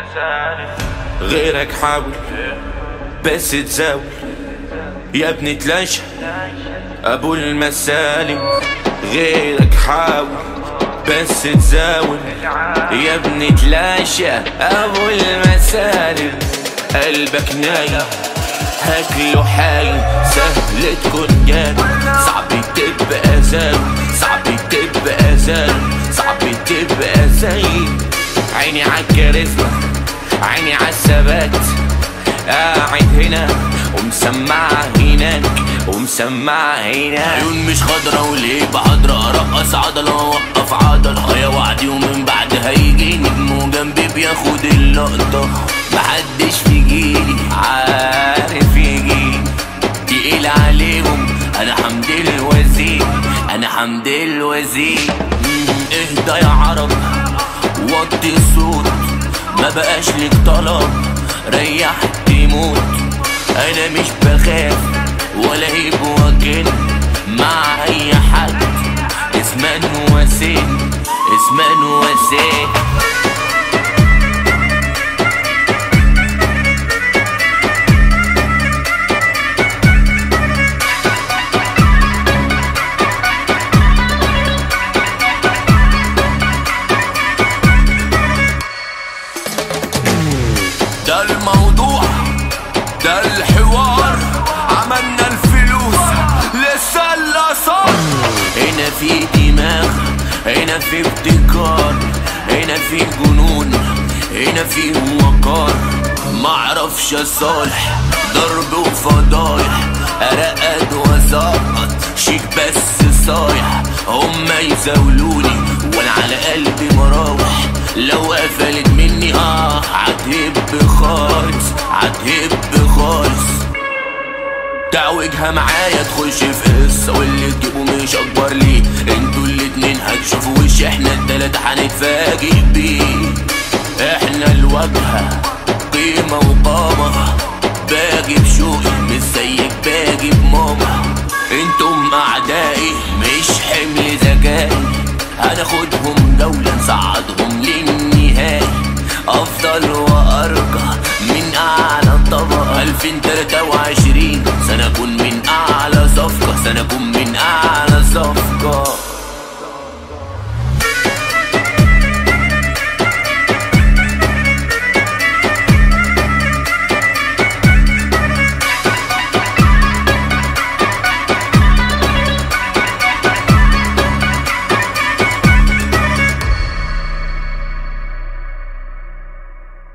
غيرك حاول بس تزاول يا ابني تلاشى ابو المسالم. غيرك حاول بس تزاول يا ابني تلاشى ابو المسالم. قلبك نايم هاكله حايم، سهل تكون جاي صعب تبقى زي، صعب تبقى زي، صعب تبقى زي. عيني عالكاريزما عيني عالثبات، قاعد هنا ومسمع هناك ومسمع هنا. عيون مش خضرا وليه بحضرة ارقص عضلة واوقف عضلة يا وعدي، ومن بعد هيجي نجم جنبي بياخد اللقطة. محدش في جيلي عارف يجي تقيل عليهم، انا حمد الوزير، انا حمد الوزير. اهدى يا عرب وطي الصوت، ما بقاش لك طلب ريح تموت. انا مش بخاف ولا هيب وكن مع اي حد، اسمان وسين اسمان وسين. ده الموضوع ده الحوار، عملنا الفلوس لسه اللي صار. هنا في دماغ هنا في ابتكار، هنا في جنون هنا في وقار. معرفش صالح ضرب وفضايح، ارقد واسقط شيك بس صايح. هما يزاولوني وانا على قلبي مراوح، لو قفلت مني هتهب خالص هتهب خالص. تعوجها معايا تخش في قصة، واللي تجيبه مش اكبر ليه. انتوا الاتنين هتشوفوا وش، احنا التلاتة هنتفاجئ بيه. احنا الواجهة قيمة وقامة، باجي بشوقي مش زيك باجي بماما. انتم اعدائي مش حمل ذكائي، هناخدهم جولة نصعدهم للنهائي. افضل وارقى من اعلى طبقة، 2023 سنكون من اعلى صفقة، سنكون من اعلى